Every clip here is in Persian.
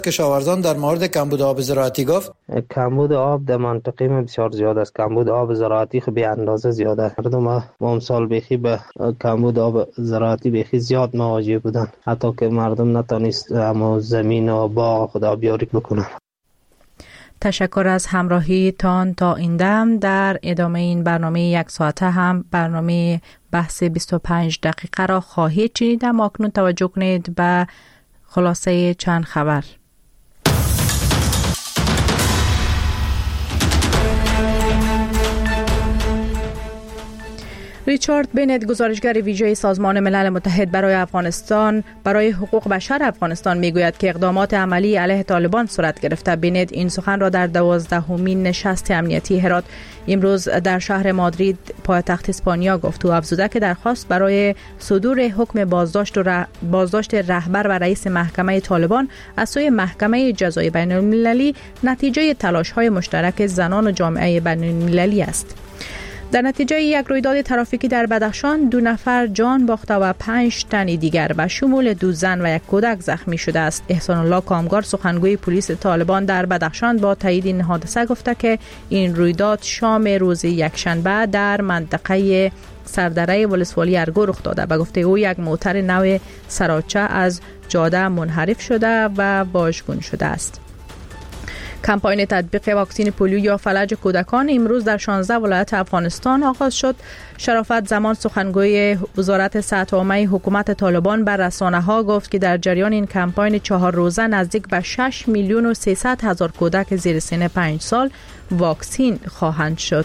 کشاورزان در مورد کمبود آب زراعتی گفت کمبود آب در منطقه ما بسیار زیاد است. کمبود آب زراعتی خب به اندازه زیاده. مردم ما امسال بیخی به کمبود آب زراعتی بیخی زیاد مواجه بودن، حتی که مردم نتونست اما زمین و باغ خود آبیاری بکنن. تشکر از همراهی تان تا این دم. در ادامه این برنامه یک ساعته هم برنامه بحث 25 دقیقه را خواهید شنید. اما اکنون توجه کنید به خلاصه چند خبر. ریچارد بنت، گزارشگر ویژه سازمان ملل متحد برای حقوق بشر افغانستان میگوید که اقدامات عملی علیه طالبان صورت گرفته. بنت این سخن را در 12مین نشست امنیتی هرات امروز در شهر مادرید پایتخت اسپانیا گفت. او افزوده که درخواست برای صدور حکم بازداشت رهبر و رئیس محکمه طالبان از سوی محکمه جزای بین المللی نتیجه تلاش‌های مشترک زنان و جامعه بین المللی است. در نتیجه یک رویداد ترافیکی در بدخشان 2 نفر جان باخته و 5 تن دیگر به شمول 2 زن و 1 کودک زخمی شده است. احسان الله کامگار، سخنگوی پلیس طالبان در بدخشان، با تایید این حادثه گفته که این رویداد شام روز یکشنبه در منطقه سردره ولسوالی ارگو رخ داده. به گفته او یک موتر نو سراچه از جاده منحرف شده و واژگون شده است. کمپاین تطبیق واکسن پولیو یا فلج کودکان امروز در 16 ولایت افغانستان آغاز شد. شرافت زمان، سخنگوی وزارت صحت عامه حکومت طالبان، بر رسانه‌ها گفت که در جریان این کمپاین 4 روزه نزدیک به 6,300,000 کودک زیر سن 5 سال واکسین خواهند شد.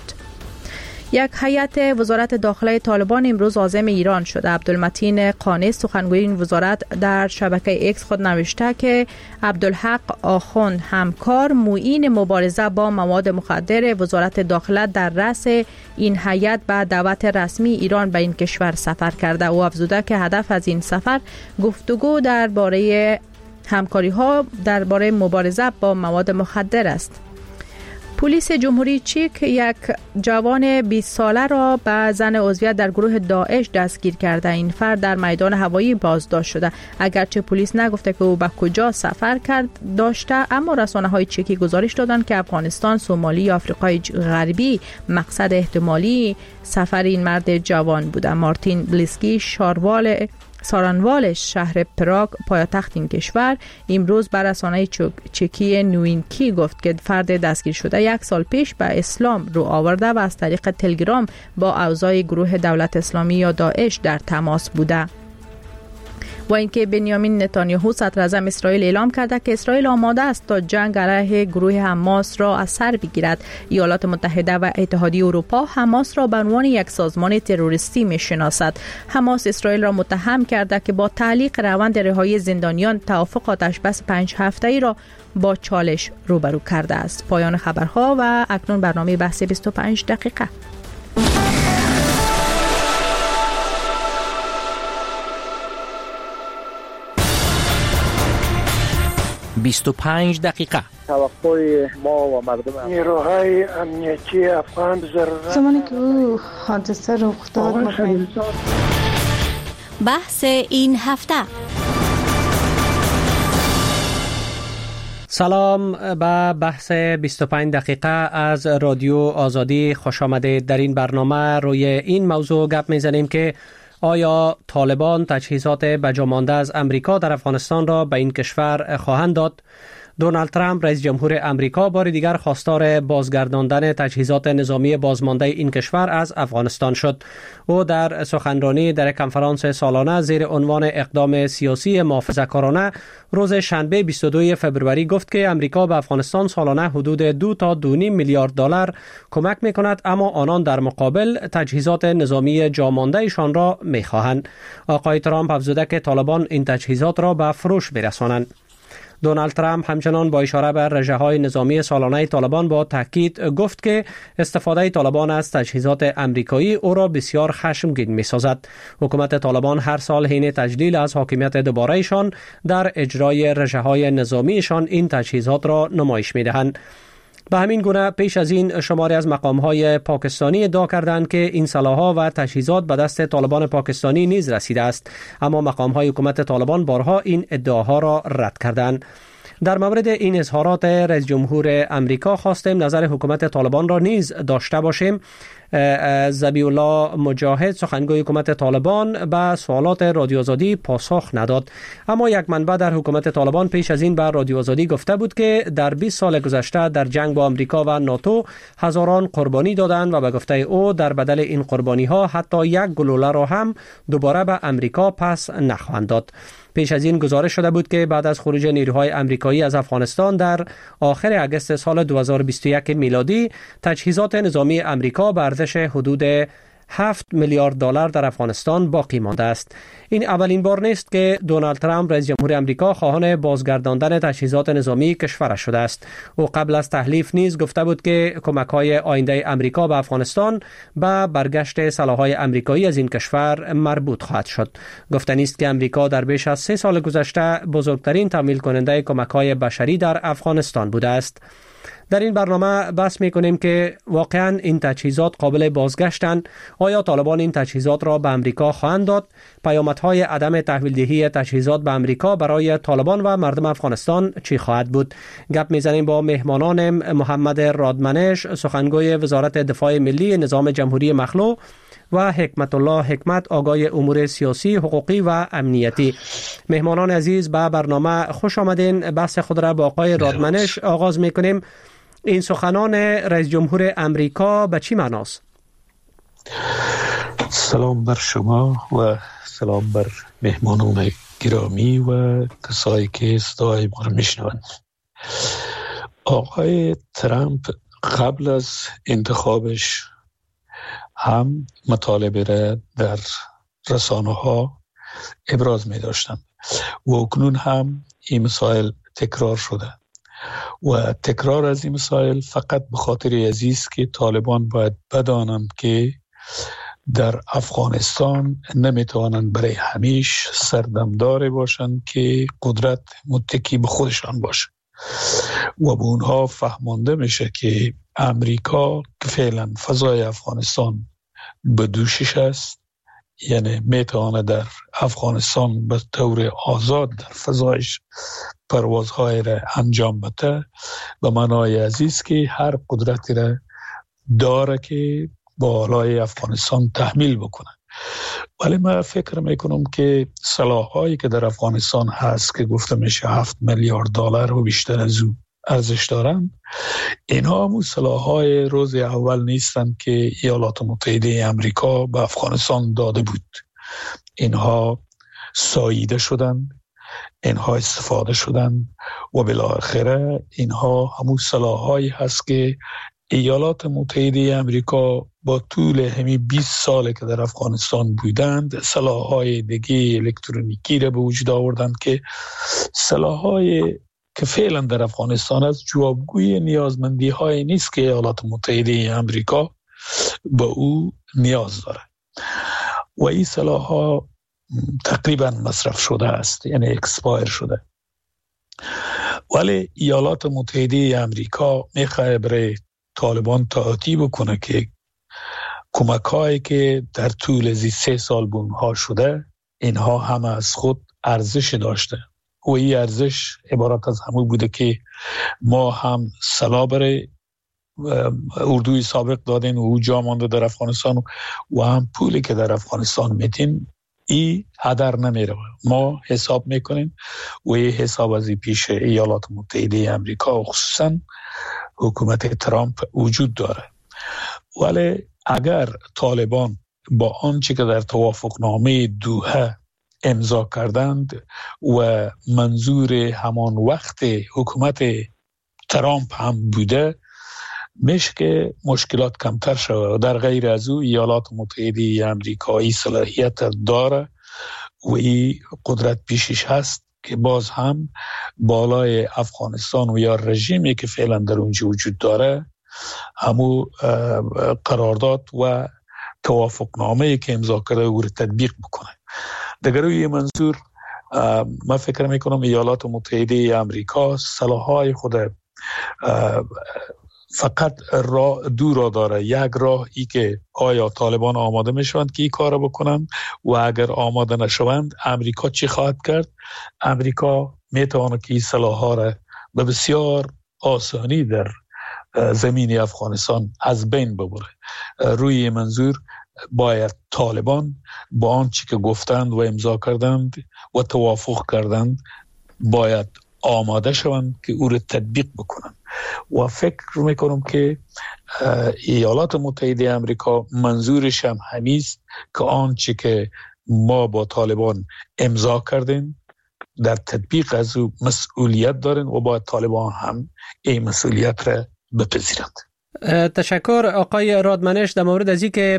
یک هیئت وزارت داخله طالبان امروز عازم ایران شده. عبدالمتین قانی، سخنگوی این وزارت، در شبکه ایکس خود نوشته که عبدالحق آخوند، همکار معین مبارزه با مواد مخدر وزارت داخله، در رأس این هیئت به دعوت رسمی ایران به این کشور سفر کرده. او افزوده که هدف از این سفر گفتگو درباره همکاری‌ها درباره مبارزه با مواد مخدر است. پلیس جمهوری چک یک جوان 20 ساله را به زن عضویت در گروه داعش دستگیر کرده. این فرد در میدان هوایی بازداشت شده. اگرچه پلیس نگفته که او به کجا سفر داشته، اما رسانه‌های چکی گزارش دادند که افغانستان، سومالی یا آفریقای غربی مقصد احتمالی سفر این مرد جوان بوده. مارتین بلیسکی، سارانوال شهر پراگ، پایتخت این کشور، امروز بر رسانه چکی نوینکی گفت که فرد دستگیر شده 1 سال پیش به اسلام رو آورده و از طریق تلگرام با اعضای گروه دولت اسلامی یا داعش در تماس بوده. و اینکه بنیامین نتانیاهو، صدر اعظم اسرائیل، اعلام کرده که اسرائیل آماده است تا جنگ علیه گروه حماس را از سر بگیرد. ایالات متحده و اتحادیه اروپا حماس را به عنوان یک سازمان تروریستی می‌شناسد. حماس اسرائیل را متهم کرده که با تعلیق روند رهایی زندانیان توافق آتش‌بس 5 هفته‌ای را با چالش روبرو کرده است. پایان خبرها و اکنون برنامه بحث 25 دقیقه. 25 دقیقه. توقع ما و مردم نیروهای امنیتی افغان ضرورت زمانی که او حادثه رخ داد بحث این هفته. سلام به بحث 25 دقیقه از رادیو آزادی، خوش آمدید. در این برنامه روی این موضوع گپ میزنیم که آیا طالبان تجهیزات بجامانده از امریکا در افغانستان را به این کشور خواهند داد؟ دونالد ترامپ رئیس جمهور امریکا بار دیگر خواستار بازگرداندن تجهیزات نظامی بازمانده این کشور از افغانستان شد. او در سخنرانی در کنفرانس سالانه زیر عنوان اقدام سیاسی محافظه‌کارانه روز شنبه 22 فبروری گفت که امریکا به افغانستان سالانه حدود 2 تا 2.5 میلیارد دلار کمک می‌کند، اما آنان در مقابل تجهیزات نظامی جاماندهشان را می‌خواهند. آقای ترامپ افزوده که طالبان این تجهیزات را به فروش می‌رسانند. دونالد ترامپ همچنان با اشاره بر رژه‌های نظامی سالانه طالبان با تاکید گفت که استفاده طالبان از تجهیزات امریکایی او را بسیار خشمگین می‌سازد. حکومت طالبان هر سال حین تجلیل از حاکمیت دوباره‌شان در اجرای رژه‌های نظامیشان این تجهیزات را نمایش می‌دهند. به همین گونه پیش از این شماری از مقام‌های پاکستانی ادعا کردند که این سلاح‌ها و تجهیزات به دست طالبان پاکستانی نیز رسیده است، اما مقام‌های حکومت طالبان بارها این ادعاها را رد کردند. در مورد این اظهارات رئیس جمهور امریکا خواستیم نظر حکومت طالبان را نیز داشته باشیم. ذبیح الله مجاهد سخنگوی حکومت طالبان به سوالات رادیو آزادی پاسخ نداد، اما یک منبع در حکومت طالبان پیش از این به رادیو آزادی گفته بود که در 20 سال گذشته در جنگ با امریکا و ناتو هزاران قربانی دادند و به گفته او در بدل این قربانی ها حتی یک گلوله را هم دوباره به امریکا پس نخواهند داد. پیش از این گزارش شده بود که بعد از خروج نیروهای امریکایی از افغانستان در آخر اگست سال 2021 میلادی تجهیزات نظامی امریکا به ارزش حدود 7 میلیارد دلار در افغانستان باقی مانده است. این اولین بار نیست که دونالد ترامپ رئیس جمهور امریکا خواهان بازگرداندن تجهیزات نظامی کشورش شده است. او قبل از تحلیف نیز گفته بود که کمک‌های آینده امریکا به افغانستان به برگشت سلاح‌های امریکایی از این کشور مربوط خواهد شد. گفتنی است که امریکا در بیش از 3 سال گذشته بزرگترین تامین کننده کمک‌های بشری در افغانستان بوده است. در این برنامه بحث می‌کنیم که واقعاً این تجهیزات قابل بازگشتند. آیا طالبان این تجهیزات را به امریکا خواهند داد؟ پیامدهای عدم تحویل‌دهی تجهیزات به امریکا برای طالبان و مردم افغانستان چی خواهد بود؟ گپ می‌زنیم با مهمانان محمد رادمنش سخنگوی وزارت دفاع ملی نظام جمهوری مخلوع و حکمت الله حکمت آگای امور سیاسی، حقوقی و امنیتی. مهمانان عزیز به برنامه خوش آمدین. بحث خود را با آقای رادمنش آغاز می‌کنیم. این سخنان رئیس جمهور امریکا به چی معناست؟ سلام بر شما و سلام بر مهمانان گرامی و کسایی که صدای ما را میشنوند. آقای ترامپ قبل از انتخابش هم مطالبه را در رسانه ها ابراز می داشتند و اکنون هم این مسائل تکرار شده و تکرار از این مسائل فقط به خاطر عزیز که طالبان باید بدانند که در افغانستان نمیتوانند برای همیش سردمدار باشند که قدرت متکی به خودشان باشه و به اونها فهمانده میشه که امریکا که فعلا فضای افغانستان به دوشش است، یعنی میتواند در افغانستان به طور آزاد در فضایش پروازهای را انجام بده، به معنای عزیز که هر قدرتی را داره که بالای افغانستان تحمیل بکنه. ولی من فکر میکنم که سلاح‌هایی که در افغانستان هست که گفته میشه 7 میلیارد دلار و بیشتر از او ارزش دارند، اینها همون سلاح‌های روز اول نیستند که ایالات متحده امریکا به افغانستان داده بود. اینها ساییده شدند، اینها استفاده شدند و بالاخره اینها همون سلاح‌هایی هست که ایالات متحده امریکا با طول همین 20 ساله که در افغانستان بودند سلاح‌های دیگه الکترونیکی را به وجود آوردند که سلاح‌های که فعلا در افغانستان از جوابگوی نیازمندی های نیست که ایالات متحده امریکا به او نیاز داره و این سلاح ها تقریبا مصرف شده است، یعنی اکسپایر شده. ولی ایالات متحده امریکا میخواه برای طالبان تعهدی بکنه که کمک هایی که در طول از 3 سال به اونها شده اینها هم از خود ارزش داشته و این ارزش عبارت از همون بوده که ما هم سلاح برای اردوی سابق دادیم و او جا مانده در افغانستان و هم پولی که در افغانستان میتیم این هدر نمیره. ما حساب میکنیم و این حساب از پیش ایالات متحده امریکا و خصوصا حکومت ترامپ وجود داره. ولی اگر طالبان با آنچه که در توافقنامه دوحه امضا کردند و منظور همان وقت حکومت ترامپ هم بوده، میشه که مشکلات کمتر شود و در غیر از او ایالات متحده امریکایی صلاحیت داره و این قدرت پیشش هست که باز هم بالای افغانستان و یا رژیمی که فعلا در اونجا وجود داره همو قرارداد و توافقنامه‌ای که امضا کرده او رو تطبیق بکنه. در روی منظور من فکر میکنم ایالات متحده امریکا سلاح‌های خود فقط دو راه داره. یک راه ای که آیا طالبان آماده میشوند که این کار بکنند و اگر آماده نشوند امریکا چی خواهد کرد؟ امریکا میتواند که این سلاح‌ها را به بسیار آسانی در زمین افغانستان از بین ببره. روی منظور باید طالبان با آنچه که گفتند و امضا کردند و توافق کردند باید آماده شوند که او را تطبیق بکنند و فکر میکنم که ایالات متحده آمریکا منظورش هم همیست که آنچه که ما با طالبان امضا کردیم در تطبیق از او مسئولیت دارن و باید طالبان هم این مسئولیت را بپذیرند. تشکر آقای رادمنش. در مورد از این که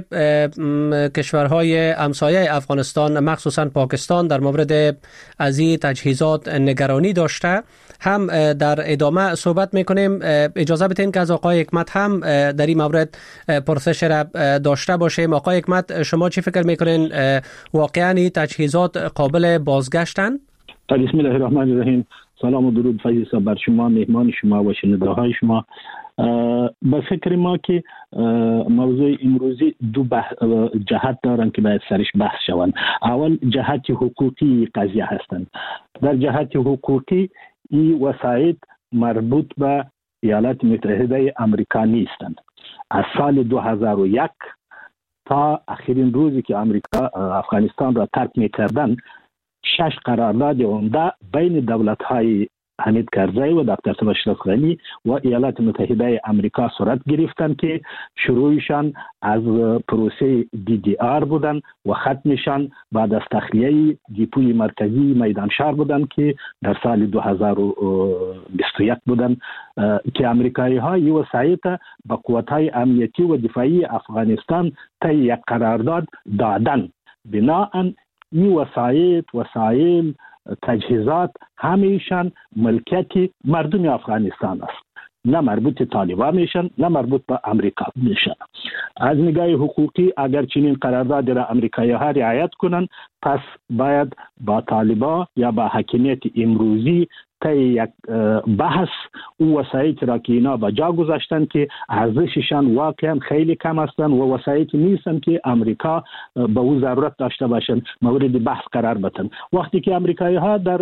کشورهای همسایه افغانستان مخصوصا پاکستان در مورد از این تجهیزات نگرانی داشته هم در ادامه صحبت میکنیم. اجازه بدین که از آقای حکمت هم در این مورد پرسش را داشته باشیم. آقای حکمت، شما چی فکر میکنین؟ واقعا این تجهیزات قابل بازگشتن؟ بسم الله الرحمن الرحیم. سلام و درود فیض بر شما، مهمان شما و شنونده های شما. به فکر ما که موضوع امروزی دو جهت دارن که باید سرش بحث شوند. اول جهت حقوقی قضیه هستند. در جهت حقوقی این وسایط مربوط به ایالات متحده آمریکا نیستند. از سال 2001 تا آخرین روزی که آمریکا افغانستان را ترک می‌کردن 6 قرارداد عمده بین دولت‌های حمید کرزی و دکتر اشرف غنی و ایالات متحده آمریکا صورت گرفتند که شروعشان از پروسه DDR بودن و ختمشان بعد از تخلیه دیپوی مرکزی میدان شهر بودن که در سال 2021 بودن که آمریکایی ها این وسایط به قوت‌های امنیتی و دفاعی افغانستان طی یک قرارداد دادن. بناهن این وسایل تجهیزات همیشان ملکیت مردم افغانستان است، نه مربوط طالبان میشن نه مربوط به امریکا میشن. از نگاه حقوقی اگر چنین قرارداد را امریکایی ها رعایت کنن، پس باید با طالبان یا با حاکمیت امروزی تا یک بحث او وسایط را که اینا با جا گذاشتن که ارزششان واقعا خیلی کم هستند و وسایط نیستن که امریکا به او ضرورت داشته باشند مورد بحث قرار بدن. وقتی که امریکایی ها در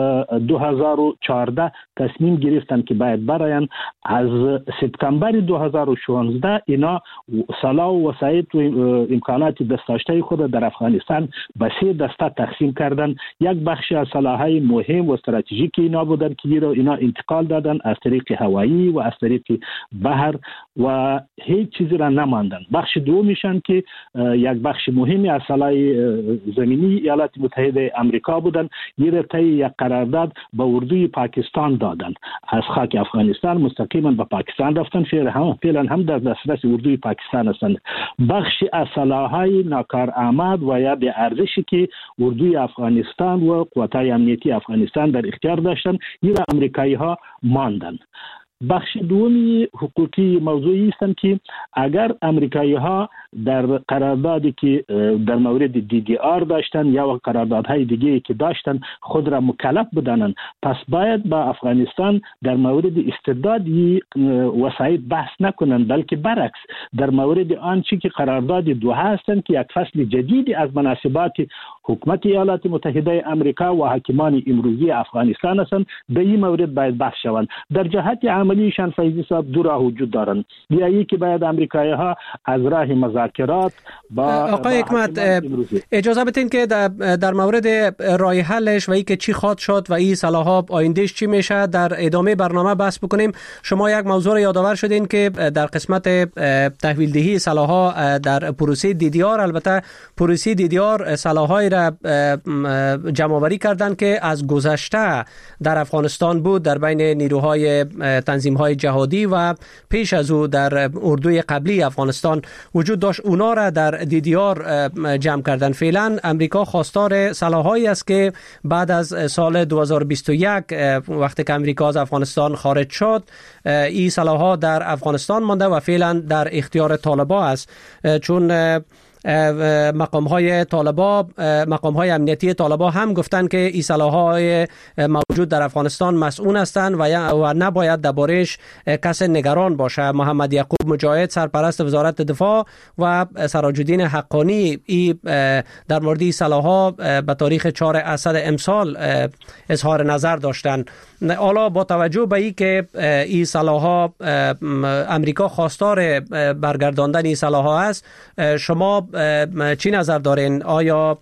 2014 تصمیم گرفتن که باید براین، از سپتامبر 2016 اینا سلاح و وسایط و امکانات دستاشته خود در افغانستان به 3 دسته تقسیم کردن. یک بخش از سلاح‌های مهم و استراتژیک اینا بودن که اینا انتقال دادن از طریق هوایی و از طریق بحر و هیچ چیزی را نماندن. بخش دومیشان که یک بخش مهمی از سلاح زمینی ایالات متحده آمریکا بودن، اینا طی یک قرارداد به اردوی پاکستان دادن. از خاک افغانستان مستقیما به پاکستان رفتن، فعلا هم در دسترس اردوی پاکستان هستند. بخش از سلاح‌های ناکارآمد و یا به ارزشی که اردوی افغانستان و قوت‌های امنیتی افغانستان در اختیار داشتن، اینا امریکایی ها ماندن. بخش دومی حقوقی موضوعی هستند که اگر امریکایی ها در قراردادی که در مورد DDR داشتن یا قراردادهای دیگه که داشتن خود را مکلف بدانند، پس باید با افغانستان در مورد استرداد وسایط بحث نکنند، بلکه برعکس در مورد آنچه که قرارداد دوحه هستند که یک فصل جدیدی از مناسبات حکومت ایالات متحده آمریکا و حاکمان امروزی افغانستان هستند، به این مورد باید بحث شوند. در جهت عملیشان فیضی صاحب دو راه وجود دارند. یکی که باید امریکایی ها از راه مذاکرات با آقای حکمت اجازه بدین که در مورد راه حلش و اینکه چی خواهد شد و این سلاح‌ها آیندهش چی میشه در ادامه برنامه بحث بکنیم. شما یک موضوع را یادآور شدین که در قسمت تحویل دهی سلاح‌ها در پروسه DDR، البته پروسه DDR سلاح‌های را جمع‌آوری کردن که از گذشته در افغانستان بود در بین نیروهای تنظیم‌های جهادی و پیش از او در اردوی قبلی افغانستان وجود داشت. اونا را در DDR جمع کردن. فعلا امریکا خواستار سلاح‌هایی است که بعد از سال 2021 وقتی که امریکا از افغانستان خارج شد، این سلاح‌ها در افغانستان مانده و فعلا در اختیار طالبان است، چون مقام‌های امنیتی طالبان هم گفتن که این سلاح‌های وجود در افغانستان مسئول هستند و نباید دربارش کسی نگران باشه. محمد یعقوب مجاهد سرپرست وزارت دفاع و سراج الدین حقانی در مورد سلاح‌ها به تاریخ 4 اسد امسال اظهار نظر داشتند. حالا با توجه به اینکه این سلاح‌ها امریکا خواستار برگرداندن این سلاح‌ها است، شما چی نظر دارین؟ آیا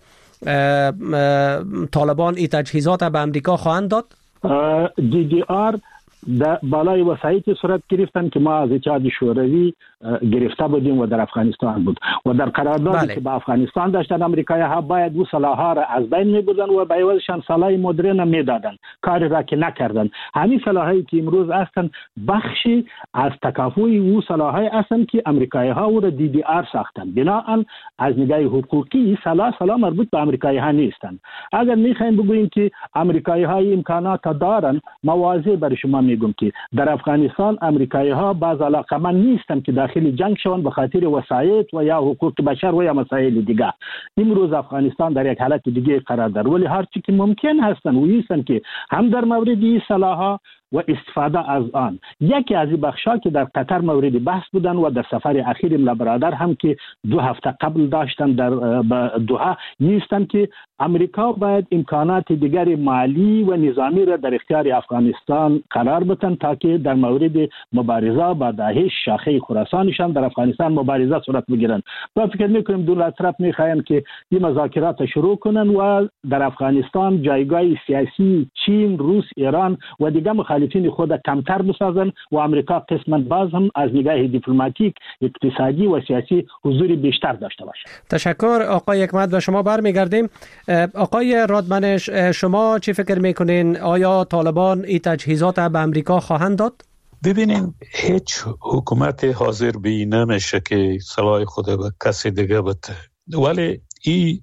طالبان این تجهیزات به امریکا خواهند داد؟ DDR در بالای وسایتی صورت گرفتن که ما از اتحاد شوروی گرفته بودیم و در افغانستان بود و در قراردادی که با افغانستان داشتن امریکایی ها باید او سلاح‌ها را از بین می‌بردن و به عوضشان سلاح مدرن میدادن، کاری را که نکردن. همین سلاحایی که امروز هستند بخشی از تکافؤ او سلاح‌های هستند که امریکایی ها او را DDR ساختن. بنابراین از نگاه حقوقی سلاح مربوط به امریکایی ها نیستند. اگر می‌خوایم بگوییم که امریکایی ها امکانات دارن، مواضع برای شما میگم که در افغانستان امریکایی ها باز علاقمند نیستند که داخل جنگ شوند به خاطر وسایط و یا حقوق بشر و یا مسائل دیگه. امروز افغانستان در یک حالت دیگه قرار داره، ولی هر چی که ممکن هستن و هستند که هم در مورد این سلاح‌ها و استفاده از آن. یکی از این بخشا که در قطر مورد بحث بودن و در سفر اخیر ملا برادر هم که 2 هفته قبل داشتن در دوحه نیستن که امریکا باید امکانات دیگر مالی و نظامی را در اختیار افغانستان قرار بدن تا که در مورد مبارزه با داعش شاخه خراسانشان در افغانستان مبارزه صورت بگیرن. و فکر میکنیم دولت طرف میخواین که این مذاکرات شروع کنن و در افغانستان جایگاه سیاسی چین، روس، ایران و دیگر مخالفین خود کمتر بسازن و امریکا قسما باز هم از نگاه دیپلماتیک، اقتصادی و سیاسی حضور بیشتر داشته باشه. تشکر آقای حکمت. به شما برمیگردیم. آقای رادمنش، شما چی فکر میکنین؟ آیا طالبان این تجهیزات به امریکا خواهند داد؟ ببینین، هیچ حکومت حاضر به نمیشه که سلاح خود به کسی دیگه بده، ولی این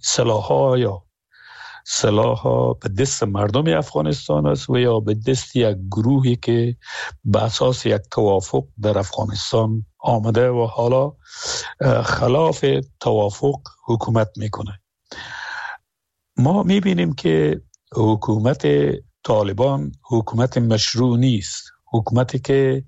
سلاح‌ها به دست مردم افغانستان است و یا به دست یک گروهی که به اساس یک توافق در افغانستان آمده و حالا خلاف توافق حکومت میکنه. ما میبینیم که حکومت طالبان حکومت مشروع نیست، حکومتی که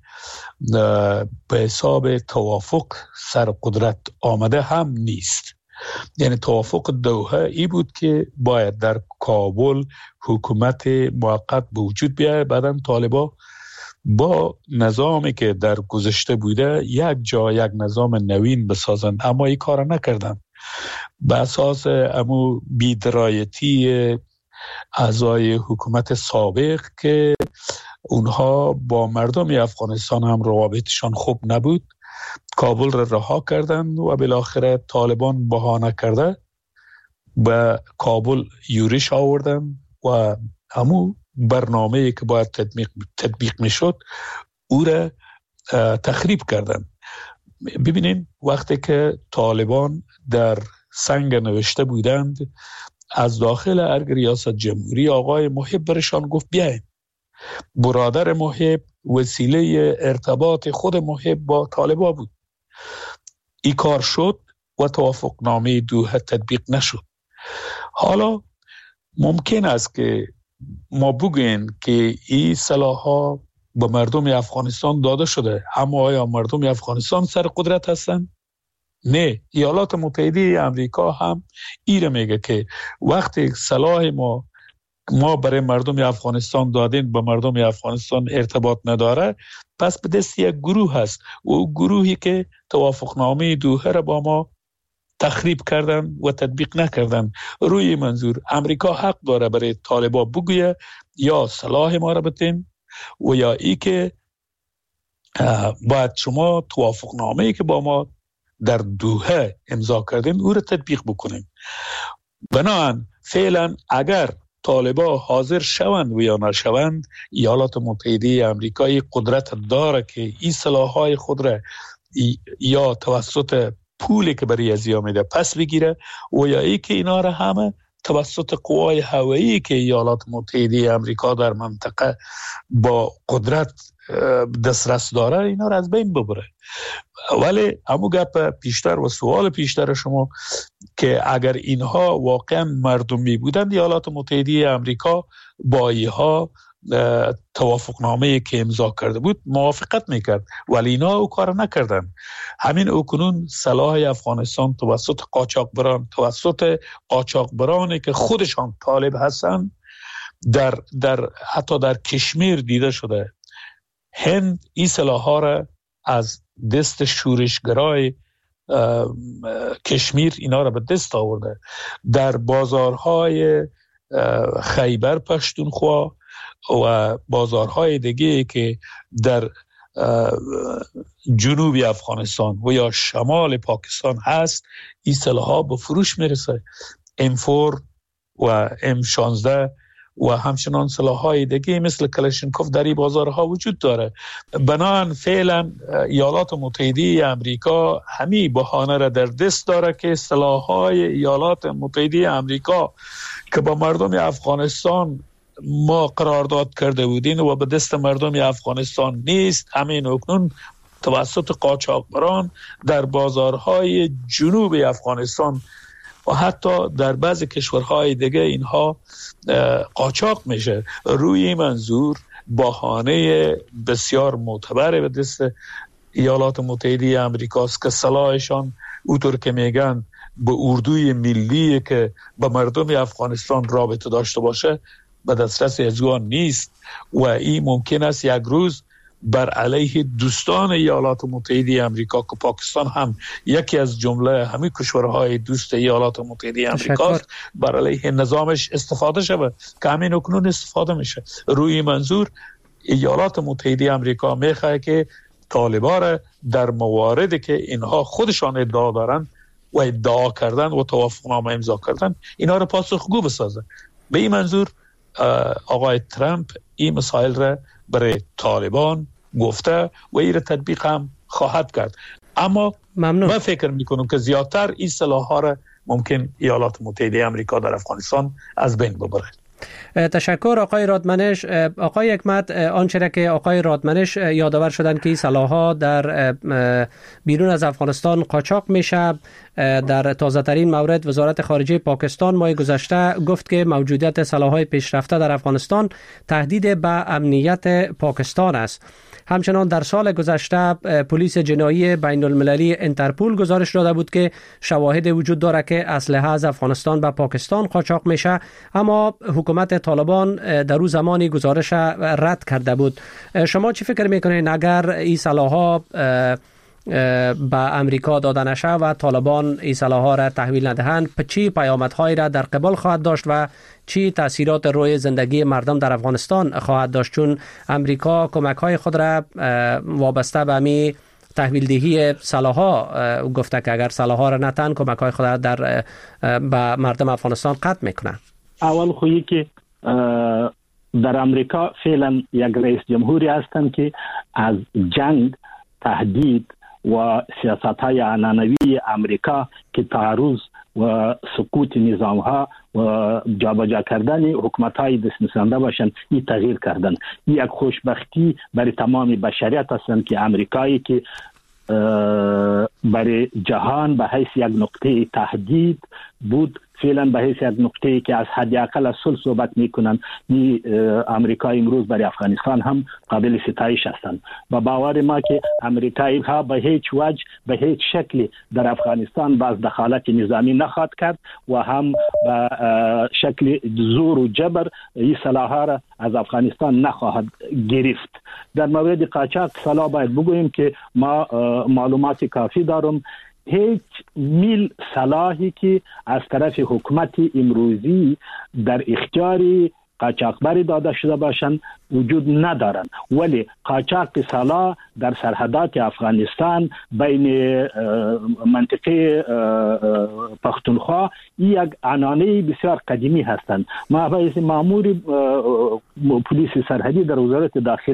به حساب توافق سر قدرت آمده هم نیست. یعنی توافق دوحه ای بود که باید در کابل حکومت موقت به وجود بیاید، بعدم طالبان با نظامی که در گذشته بوده یک نظام نوین بسازند، اما این کار نکردند. به اساس امو بی‌درایتی اعضای حکومت سابق که اونها با مردم افغانستان هم روابطشان خوب نبود، کابل را رها کردند و بالاخره طالبان بهانه کرده به کابل یورش آوردند و همون برنامه‌ای که باید تطبیق میشد او را تخریب کردند. ببینین، وقتی که طالبان در سنگ نوشته بودند، از داخل ارگ ریاست جمهوری آقای محب برشان گفت بیاین. برادر محب وسیله ارتباط خود محب با طالبان بود. این کار شد و توافق نامه دوحه تطبیق نشد. حالا ممکن است که ما بگوییم که این سلاح‌ها به مردم افغانستان داده شده، اما آیا مردم افغانستان سر قدرت هستند؟ نه. ایالات متحده امریکا هم ایره میگه که وقتی سلاح ما برای مردم افغانستان دادین به مردم افغانستان ارتباط نداره، پس به دست یک گروه هست و گروهی که توافقنامه دوحه را با ما تخریب کردن و تطبیق نکردن. روی منظور امریکا حق داره برای طالبان بگویه یا سلاح ما را بتین و یا ای که باید شما توافقنامه‌ای که با ما در دوحه امضا کردین او را تطبیق بکنین. بنابراین فعلا اگر طالبان حاضر شوند و یا نشوند، ایالات متحده امریکایی قدرت داره که این سلاح‌های خود را یا توسط پولی که برای ازیا میده پس بگیره و یا ای که اینا را همه توسط قوای هوایی که ایالات متحده امریکا در منطقه با قدرت دسترس داره اینا را از بین ببره. ولی همون گپ پیشتر و سوال پیشتر شما که اگر اینها واقعا مردمی بودند، ایالات متحده امریکا با اینها توافقنامه که امضا کرده بود موافقت میکرد، ولی اینا او کار نکردن. همین اکنون سلاح افغانستان توسط قاچاقبرانی که خودشان طالب هستند حتی در کشمیر دیده شده. هند این سلاح ها را از دست شورشگرای کشمیر اینا را به دست آورده. در بازارهای خیبر پشتونخوا و بازارهای دیگه که در جنوب افغانستان و یا شمال پاکستان هست، این سلاح‌ها به فروش میرسه. M4 و M16 و همچنان سلاح‌های دیگه مثل کلاشینکوف در این بازارها وجود داره. بنابراین فعلا ایالات متحده آمریکا همین بهانه را در دست داره که سلاح‌های ایالات متحده آمریکا که با مردم افغانستان ما قرارداد کرده بودیم و به دست مردم افغانستان نیست، همین اکنون توسط قاچاقبران در بازارهای جنوب افغانستان و حتی در بعضی کشورهای دیگه اینها قاچاق میشه. روی منظور بهانه بسیار معتبر به دست ایالات متحده آمریکاست که سلاحشان اونطور که میگن به اردوی ملی که به مردم افغانستان رابطه داشته باشه به دسترس ازگان نیست و این ممکن است یک روز بر علیه دوستان ایالات متحده آمریکا که پاکستان هم یکی از جمله همین کشورهای دوست ایالات متحده آمریکا است، بر علیه نظامش استفاده شود که همین اکنون استفاده میشه. روی منظور ایالات متحده آمریکا میخواه که طالبان را در مواردی که اینها خودشان ادعا دارن و ادعا کردن و توافقنامه امضا کردن اینا را پاسخگو بسازه. به این منظور آقای ترامپ این مسائل را برای طالبان گفته و این را تطبیق هم خواهد کرد. اما من فکر میکنم که زیادتر این سلاح‌ها را ممکن ایالات متحده آمریکا در افغانستان از بین ببره. تشکر آقای رادمنش. آقای حکمت، آنچه را که آقای رادمنش یادآور شدند که این سلاح‌ها در بیرون از افغانستان قاچاق میشه. در تازه ترین مورد وزارت خارجه پاکستان ماه گذشته گفت که موجودیت سلاح‌های پیشرفته در افغانستان تهدید به امنیت پاکستان است. همچنان در سال گذشته پلیس جنایی بین المللی انترپول گزارش داده بود که شواهد وجود داره که اسلحه از افغانستان به پاکستان قاچاق میشه، اما حکومت طالبان در اون زمانی گزارش رد کرده بود. شما چی فکر میکنین اگر این سلاح‌ها به امریکا داده نشه و طالبان این سلاح‌ها را تحویل ندهند، چی پیامدهایی را در قبال خواهد داشت و چی تاثیرات روی زندگی مردم در افغانستان خواهد داشت؟ چون امریکا کمک‌های خود را وابسته به می تحویل دهی سلاح‌ها گفته که اگر سلاح‌ها را نتن کمک‌های خود را به مردم افغانستان قطع میکنه. اول خویی که در امریکا فعلا یک رئیس جمهوری هستند که از جنگ، تهدید و سیاست‌های عنعنوی امریکا که تعرض و سقوط نظام‌ها و جابجا کردن حکومت‌های دست‌نشانده باشند این تغییر کردن. یک خوشبختی برای تمام بشریت هستند که امریکایی که برای جهان به حیث یک نقطه تهدید بود فعلا به حیث یک نقطه‌ای که از حداقل از صلح صحبت میکنن. امریکا امروز برای افغانستان هم قابل ستایش هستند و باور ما که امریکایی ها به هیچ وجه به هیچ شکلی در افغانستان باز دخالت نظامی نخواهد کرد و هم به شکل زور و جبر این سلاح‌ها را از افغانستان نخواهد گرفت. در مورد قاچاق سلاح باید بگوییم که ما معلومات کافی دارم. هیچ میل سلاحی که از طرف حکومت امروزی در اختیار قاچاقبر داده شده باشند وجود ندارند، ولی قاچاق سلاح در سرحدات افغانستان بین منطقه پختونخوا یک عنعنه بسیار قدیمی هستند. ما باید مأمور پلیس سرحدی در وزارت داخله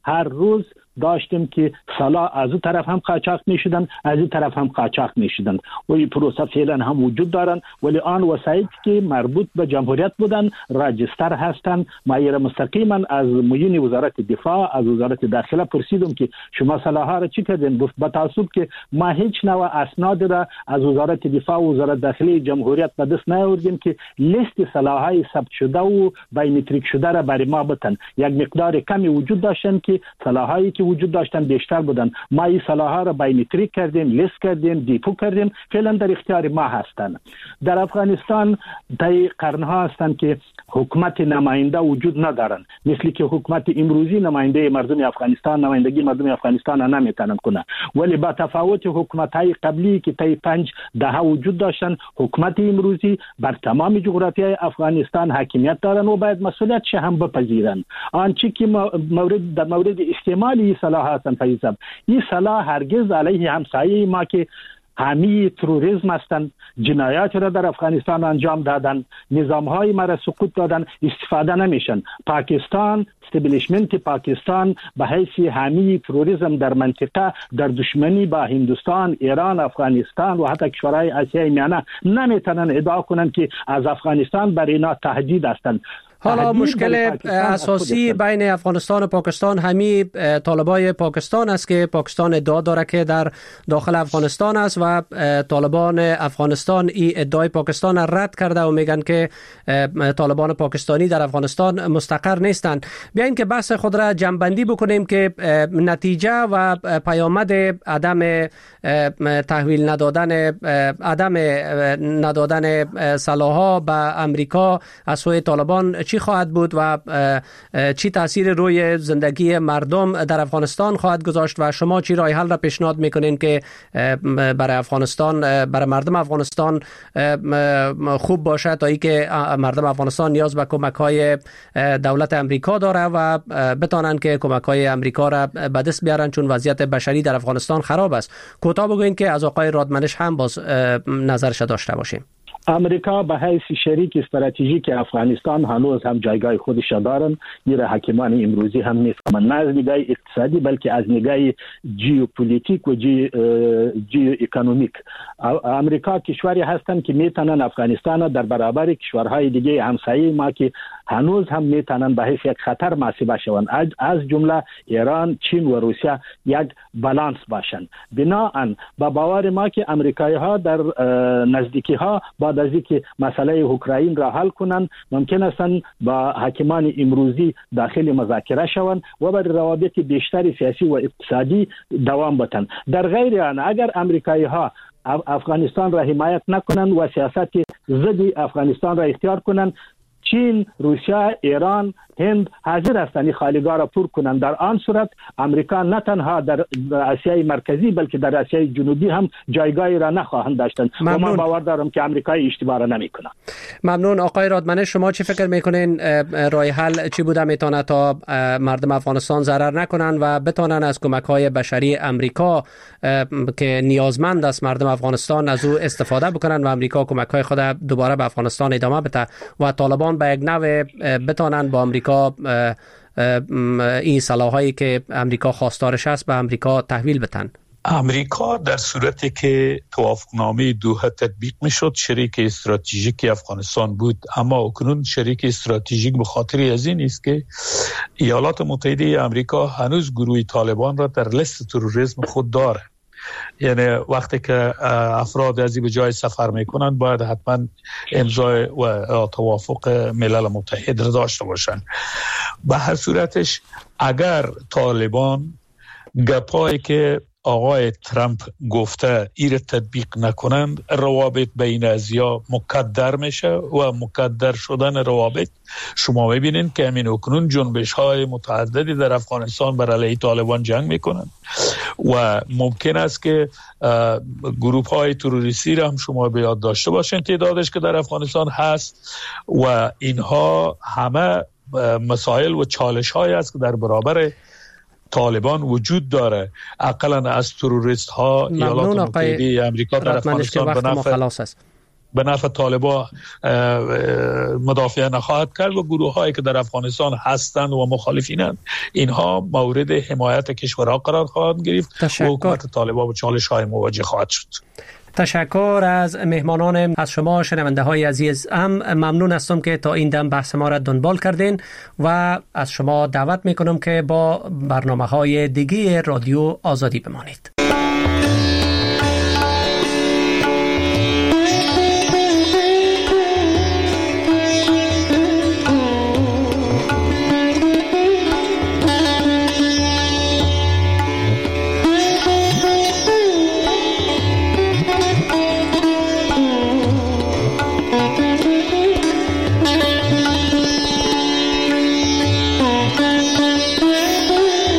هر روز داشتیم که سلاح از اون طرف هم قاچاق میشدن، از این طرف هم قاچاق میشدن و این پروسه فعلا هم وجود دارن، ولی آن وسایلی که مربوط به جمهوریت بودن راجستر هستن. ما مستقیما از معین وزارت دفاع، از وزارت داخله پرسیدم که شما سلاح ها را چی کردین؟ گفت با تعصب که ما هیچ نوع اسناد را از وزارت دفاع و وزارت داخله جمهوریت به دست نیاوردیم که لیست سلاح های ثبت شده و بایومتریک شده را برای ما بتن. یک مقدار کمی وجود داشتن که سلاح هایی که وجود داشتن بیشتر بودن. ما این سلاح ها را بایومتریک کردیم، لیست کردیم، دیپو کردیم، فعلا در اختیار ما هستند. در افغانستان طی قرنها هستند که حکومت نماینده وجود ندارن، مثل که حکومت امروزی نماینده مردم افغانستان، نمایندگی مردم افغانستان نمیتونن کنه. ولی با تفاوت حکومت های قبلی که طی 5 دهه وجود داشتن، حکومت امروزی بر تمام جغرافیای افغانستان حاکمیت دارن و باید مسئولیتش هم بپذیرن. آنچه که در مورد استعمال این سلاح هستن فیضب، این سلاح هرگز علیه همسایه ما که حامی تروریسم هستند، جنایات را در افغانستان انجام دادن، نظام‌های ما را سقوط دادن، استفاده نمیشن. پاکستان، استبلیشمنت پاکستان به حیث حامی تروریسم در منطقه، در دشمنی با هندوستان، ایران، افغانستان و حتی کشورهای آسیای میانه نمیتونن ادعا کنن که از افغانستان برای اینا تهدید هستند. حالا مشکل اساسی بین افغانستان و پاکستان همی طالبای پاکستان است که پاکستان ادعا داره که در داخل افغانستان است و طالبان افغانستان این ادعای پاکستان رد کرده و میگن که طالبان پاکستانی در افغانستان مستقر نیستند. بیاین که بحث خود را جمع‌بندی بکنیم که نتیجه و پیامد عدم تحویل ندادن سلاح‌ها به امریکا از سوی طالبان چی خواهد بود و چی تاثیر روی زندگی مردم در افغانستان خواهد گذاشت و شما چی راه حل را پیشنهاد میکنین که برای مردم افغانستان خوب باشه تا اینکه مردم افغانستان نیاز به کمک‌های دولت امریکا داره و بتونن که کمک‌های امریکا را به دست بیارن، چون وضعیت بشری در افغانستان خراب است. کوتاه بگوین که از آقای رادمنش هم باز نظرش داشته باشیم. امریکا به حیث شریک استراتژیک افغانستان هنوز هم جایگاه خودش دارن. میره حاکمان امروزی هم میفهمن، نه از نگاه اقتصادی بلکه از نگاه ژئوپلیتیک و ژئو اکونومیک. امریکا کشوری هستن که میتونن افغانستان در برابر کشورهای دیگه همسایه ما که هنوز هم میتونن به حیث یک خطر محسوب شوند، از جمله ایران، چین و روسیه یک بالانس باشن. بنابراین با باور ما که امریکایی ها در نزدیکی ها بعد از اینکه مسئله اوکراین را حل کنند ممکن است با حاکمان امروزی داخل مذاکره شوند و بر روابط بیشتر سیاسی و اقتصادی دوام بدن. در غیر آن اگر امریکایی ها افغانستان را حمایت نکنند و سیاست ضد افغانستان را اختیار کنند، چین، روسیه، ایران، هند حاضر هستند خالیگاه را پر کنند. در آن صورت امریکا نه تنها در آسیای مرکزی بلکه در آسیای جنوبی هم جایگاهی را نخواهند داشتند و من باور دارم که امریکا اشتباه را نمیکنه. ممنون. آقای رادمنش، شما چی فکر میکنین راه حل چی بوده میتونه تا مردم افغانستان ضرر نکنن و بتونن از کمک‌های بشری امریکا که نیازمند است مردم افغانستان از او استفاده بکنن و امریکا کمک‌های خود دوباره به افغانستان ادامه بده و طالبان به یک نوع بتونن با امریکا این سلاحایی که امریکا خواستارش است به امریکا تحویل بدن؟ امریکا در صورتی که توافقنامه دوحه تطبیق میشد شریک استراتژیک افغانستان بود، اما اکنون شریک استراتژیک به خاطر از این است که ایالات متحده امریکا هنوز گروه طالبان را در لیست تروریسم خود داره. یعنی وقتی که افراد از این به جای سفر میکنن باید حتما امضای و توافق ملل متحد را داشته باشن. به هر صورتش اگر طالبان گپایی که آقای ترامپ گفته ایر تطبیق نکنند، روابط بین ازیا مکدر میشه و مکدر شدن روابط شما میبینین که همین اکنون جنبش های متعددی در افغانستان بر علیه طالبان جنگ میکنند و ممکن است که گروه های تروریستی را هم شما به یاد داشته باشین تعدادش که در افغانستان هست و اینها همه مسائل و چالش های است که در برابر طالبان وجود داره. اقلا از تروریست ها ایالات متحده امریکا در افغانستان به نفع به نفع طالبان مدافع نخواهد کرد و گروه هایی که در افغانستان هستند و مخالفینند اینها مورد حمایت کشورها قرار خواهند گرفت و حکومت طالبان با چالش های مواجه خواهد شد. تشکر از مهمانان از شما شنونده های عزیز. ممنون هستم که تا این دم بحث ما را دنبال کردین و از شما دعوت میکنم که با برنامه های دیگه رادیو آزادی بمانید.